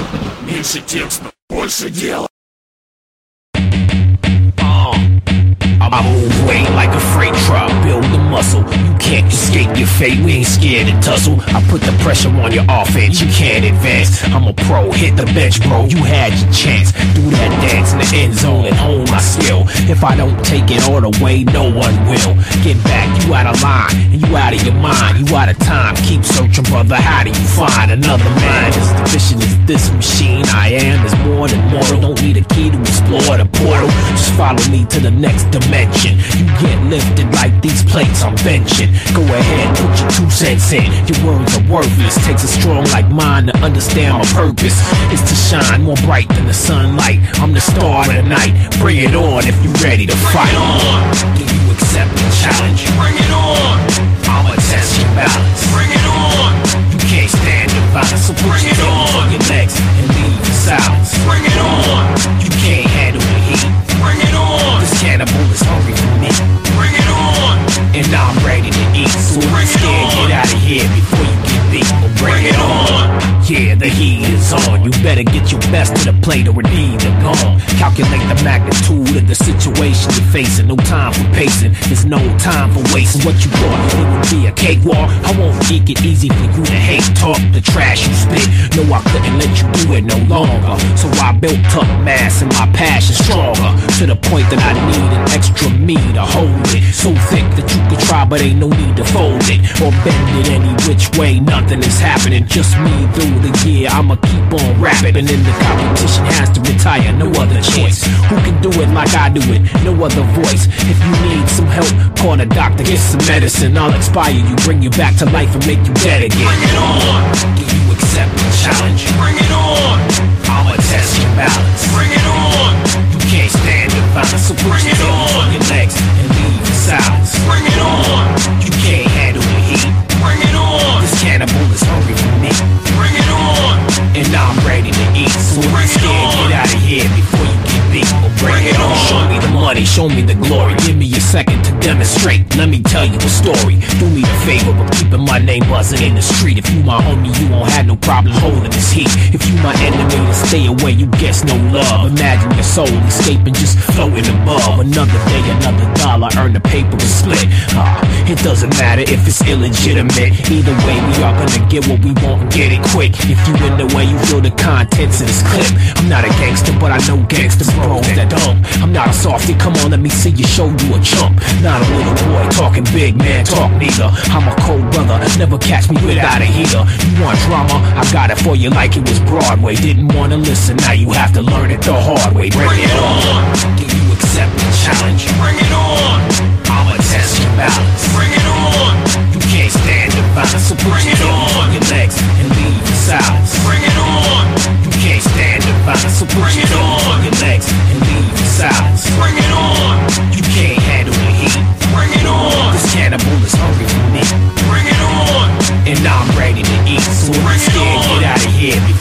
Меньше текста, больше дела. I move weight like a freight truck, build the muscle. You can't escape your fate, we ain't scared to tussle. I put the pressure on your offense, you can't advance. I'm a pro, hit the bench, bro, you had your chance. Do that dance in the end zone and hone my skill. If I don't take it all the way, no one will. Get back, you out of line, and you out of your mind. You out of time, keep searching, brother, how do you find another man? As efficient as this machine I am is more than mortal. Don't need a key to explore the portal, just follow me to the next dimension. You get lifted like these plates I'm benching. Go ahead, put your 2 cents in. Your words are worthless. Takes a strong like mine to understand my purpose. It's to shine more bright than the sunlight. I'm the star of the night. Bring it on if you're ready to fight. Do you accept the challenge? Bring it on. I'ma test your balance. Bring it on. You can't stand the violence, so put your hands on your legs and leave in silence. Bring it on. You can't handle the heat. Bring it on. This cannibal is hungry for me. Bring it on. And I'm ready to eat. So if you're scared, get out of here before you get beat. Well, bring it on. Yeah, the heat is on. You better get your best to the plate or it either gone. Calculate the magnitude of the situation you're facing. No time for pacing. There's no time for wasting. What you thought it would be a cakewalk? I won't make it easy for you to hate talk the trash you spit. No, I couldn't let you do it no longer. So I built up mass and my passion stronger, to the point that I need an extra me to hold it. So thick that you could try, but ain't no need to fold it or bend it any which way. Nothing is happening, just me through the year. I'ma keep on rapping, and then the competition has to retire. No other choice. Who can do it like I do it? No other voice. If you need some help, call the doctor, get some medicine. I'll inspire you, bring you back to life, and make you dead again. Bring it on. Do you accept the challenge? Bring it on. I'ma test your balance. Bring it on. You can't stand the violence, so put your hands on your legs and leave in silence. Bring it on. You can't handle the heat. Bring it on. This cannibal is hungry for me. Bring it on. And I'm ready to eat. So if you're scared, get out of here before you get beat. Well, bring it on. Show me the money, show me the glory. Give me a second to demonstrate. Let me tell you a story. Do me the favor of keeping my name buzzing in the street. If you my homie, you won't have no problem holding this heat. If you my enemy, then stay away, you guess no love. Imagine your soul escaping, just floating above. Another day, another dollar, earn the paper and split. It doesn't matter if it's illegitimate. Either way, we are gonna get what we want and get it quick. If you in the way, you feel the contents of this clip. I'm not a gangster, but I know gangster bros that dumb. I'm not a softie, come on, let me see you show you a chump. Not a little boy talking big man talk neither. I'm a cold brother, never catch me without a heater. You want drama? I got it for you like it was Broadway. Didn't wanna listen, now you have to learn it the hard way. Bring it on. Do you accept the challenge? Bring it on. I'ma test your balance. Bring it on. You can't stand the violence, so put your hands on your legs and leave in silence. Bring it on. You can't stand the violence, so put your hands on your legs and leave in silence. Bring it on. You can't handle the heat. Bring it on. This cannibal is hungry for me. Bring it on. And I'm ready to eat. So if you're scared, get out of here